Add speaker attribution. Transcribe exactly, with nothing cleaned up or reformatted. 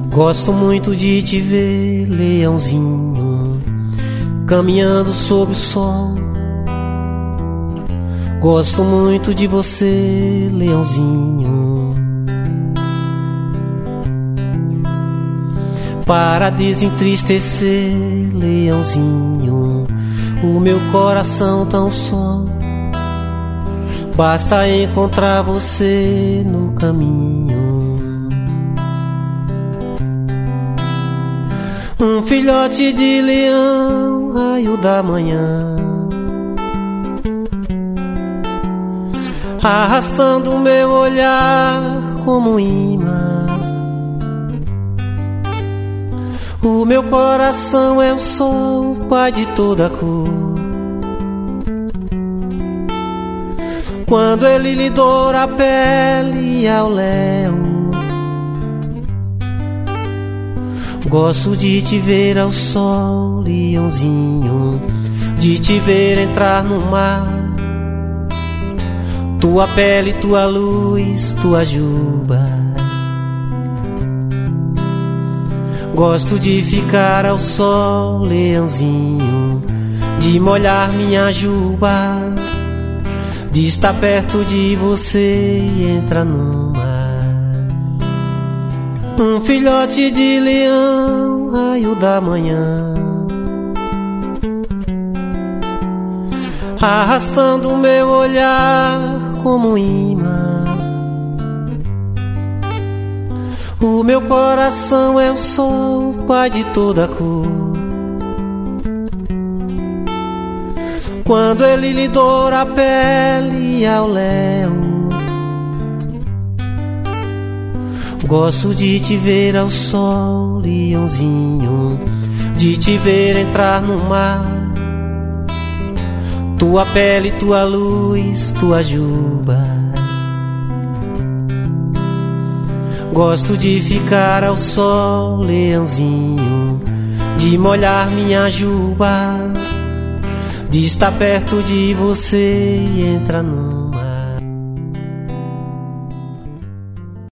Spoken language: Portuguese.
Speaker 1: Gosto muito de te ver, leãozinho, caminhando sob o sol. Gosto muito de você, leãozinho, para desentristecer, leãozinho, o meu coração tão só. Basta encontrar você no caminho. Um filhote de leão, raio da manhã, arrastando meu olhar como um imã. O meu coração é o sol, pai de toda cor. Quando ele lhe doura a pele ao léu, gosto de te ver ao sol, leãozinho, de te ver entrar no mar. Tua pele, tua luz, tua juba. Gosto de ficar ao sol, leãozinho, de molhar minha juba, de estar perto de você e entrar no mar. Um filhote de leão, raio da manhã, arrastando meu olhar como um imã. O meu coração é o sol, pai de toda cor. Quando ele lhe doura a pele ao léu, gosto de te ver ao sol, leãozinho, de te ver entrar no mar. Tua pele, tua luz, tua juba. Gosto de ficar ao sol, leãozinho, de molhar minha juba, de estar perto de você e entrar no